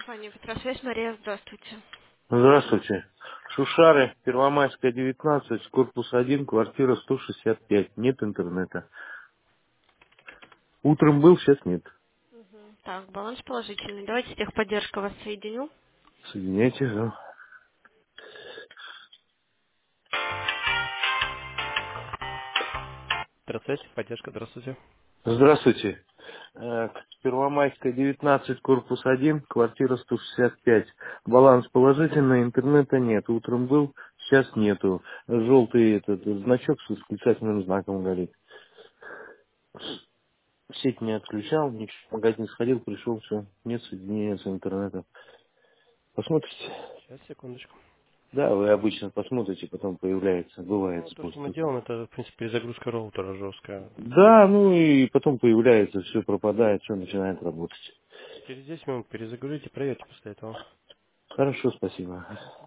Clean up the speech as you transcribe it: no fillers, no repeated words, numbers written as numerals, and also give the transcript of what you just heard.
Компания «Петросвязь», Мария, здравствуйте. Здравствуйте. Шушары, Первомайская, 19, корпус 1, квартира 165. Нет интернета. Утром был, сейчас нет. Так, баланс положительный. Давайте техподдержка вас соединю. Соединяйте, да. Процесс, поддержка, здравствуйте. Здравствуйте. Первомайская, 19, корпус 1, квартира 165. Баланс положительный, интернета нет. Утром был, сейчас нету. Желтый этот значок с восклицательным знаком горит. Сеть не отключал, ничего. В магазин сходил, пришел, все. Нет соединения с интернетом. Посмотрите. Сейчас, секундочку. Да, вы обычно посмотрите, потом появляется, бывает Ну, то, что способ мы такой. делаем, это, в принципе, перезагрузка роутера жесткая. Да, ну и потом появляется, все пропадает, все начинает работать. Через 10 минут перезагрузите, проверьте после этого. Хорошо, спасибо.